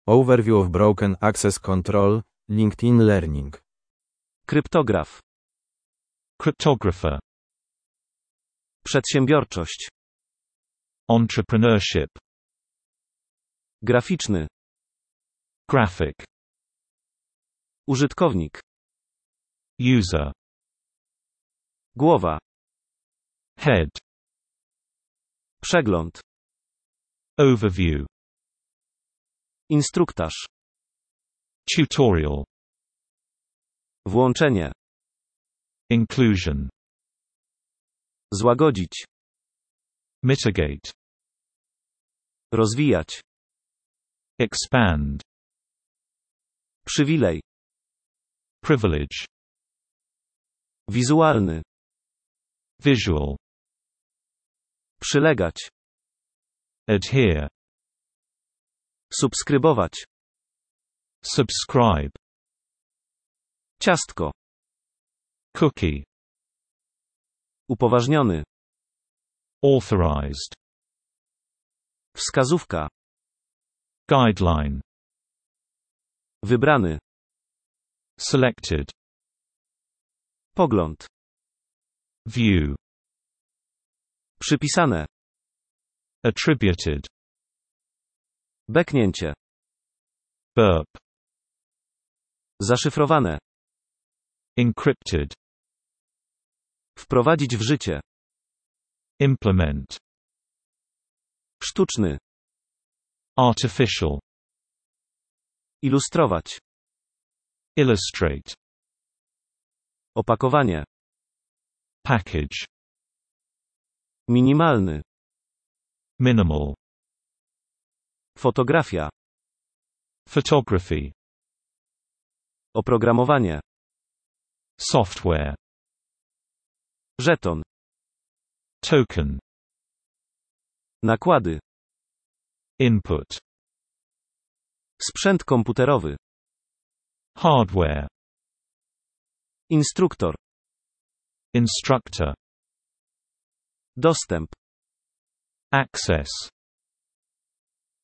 Overview of Broken Access Control, LinkedIn Learning. Kryptograf. Cryptographer. Przedsiębiorczość. Entrepreneurship. Graficzny. Graphic. Użytkownik. User. Głowa. Head. Przegląd. Overview. Instruktaż. Tutorial. Włączenie. Inclusion. Złagodzić. Mitigate. Rozwijać. Expand. Przywilej. Privilege. Wizualny. Visual. Przylegać. Adhere. Subskrybować. Subscribe. Ciastko. Cookie. Upoważniony. Authorized. Wskazówka. Guideline. Wybrany. Selected. Pogląd. View. Przypisane. Attributed. Beknięcie. Burp. Zaszyfrowane. Encrypted. Wprowadzić w życie. Implement. Sztuczny. Artificial. Ilustrować. Illustrate. Opakowanie. Package. Minimalny. Minimal. Fotografia. Photography. Oprogramowanie. Software. Żeton. Token. Nakłady. Input. Sprzęt komputerowy. Hardware. Instruktor. Instructor. Dostęp. Access.